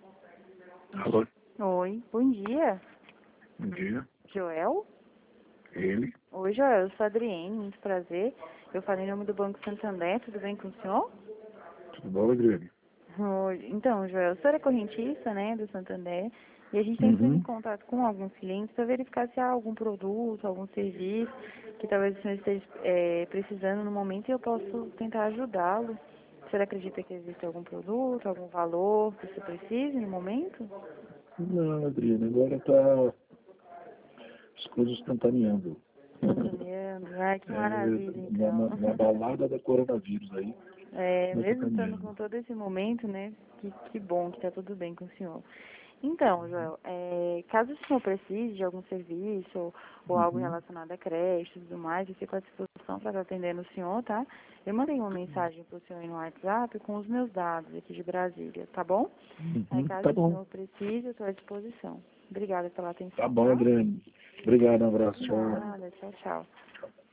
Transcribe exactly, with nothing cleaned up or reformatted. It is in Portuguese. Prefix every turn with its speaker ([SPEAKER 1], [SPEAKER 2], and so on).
[SPEAKER 1] Alô?
[SPEAKER 2] Oi, bom dia.
[SPEAKER 1] Bom dia.
[SPEAKER 2] Joel?
[SPEAKER 1] Ele?
[SPEAKER 2] Oi, Joel, eu sou a Adriene, muito prazer. Eu falei em nome do Banco Santander, tudo bem com o senhor?
[SPEAKER 1] Tudo bom, Adriane?
[SPEAKER 2] Oi, então, Joel, o senhor é correntista, né, do Santander, e a gente está entrando em
[SPEAKER 1] Uhum.
[SPEAKER 2] contato com alguns clientes para verificar se há algum produto, algum serviço que talvez o senhor esteja é, precisando no momento e eu posso tentar ajudá-lo. O senhor acredita que existe algum produto, algum valor que você precise no momento?
[SPEAKER 1] Não, Adriane, agora tá... as coisas estão caminhando.
[SPEAKER 2] Entendendo? Ai, que maravilha,
[SPEAKER 1] É, na,
[SPEAKER 2] então.
[SPEAKER 1] na, na balada da coronavírus aí,
[SPEAKER 2] É,
[SPEAKER 1] mas tá
[SPEAKER 2] mesmo estando
[SPEAKER 1] caminhando.
[SPEAKER 2] com todo esse momento, né? Que, que bom que tá tudo bem com o senhor. Então, Joel, é, caso o senhor precise de algum serviço ou, ou algo
[SPEAKER 1] Uhum.
[SPEAKER 2] relacionado a creche e tudo mais, eu fico à disposição para atender o senhor, tá? Eu mandei uma mensagem para o senhor aí no WhatsApp com os meus dados aqui de Brasília, tá bom? Aí,
[SPEAKER 1] Uhum.
[SPEAKER 2] caso
[SPEAKER 1] Tá
[SPEAKER 2] o
[SPEAKER 1] bom.
[SPEAKER 2] senhor precise, eu estou à disposição. Obrigada pela
[SPEAKER 1] Tá
[SPEAKER 2] atenção,
[SPEAKER 1] bom,
[SPEAKER 2] tá?
[SPEAKER 1] Adriane. Obrigado, um abraço.
[SPEAKER 2] De
[SPEAKER 1] Tchau.
[SPEAKER 2] nada, tchau, tchau.